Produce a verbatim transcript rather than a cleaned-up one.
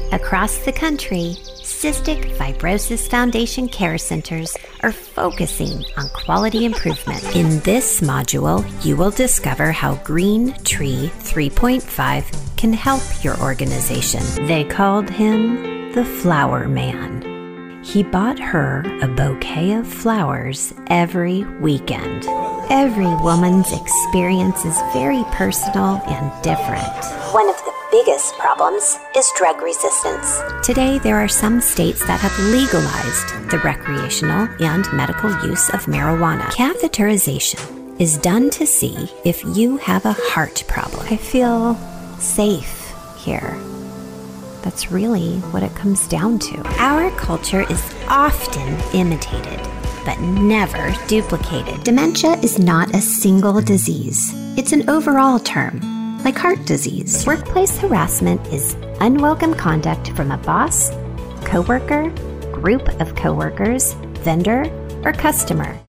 Across the country, Cystic Fibrosis Foundation care centers are focusing on quality improvement. In this module, you will discover how Green Tree three point five can help your organization. They called him the Flower Man. He bought her a bouquet of flowers every weekend. Every woman's experience is very personal and different. One of the biggest problems is drug resistance. Today, there are some states that have legalized the recreational and medical use of marijuana. Catheterization is done to see if you have a heart problem. I feel safe here. That's really what it comes down to. Our culture is often imitated, but never duplicated. Dementia is not a single disease. It's an overall term, like heart disease. Workplace harassment is unwelcome conduct from a boss, coworker, group of coworkers, vendor, or customer.